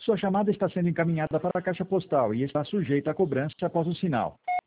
Sua chamada está sendo encaminhada para a caixa postal e está sujeita a cobrança após o sinal.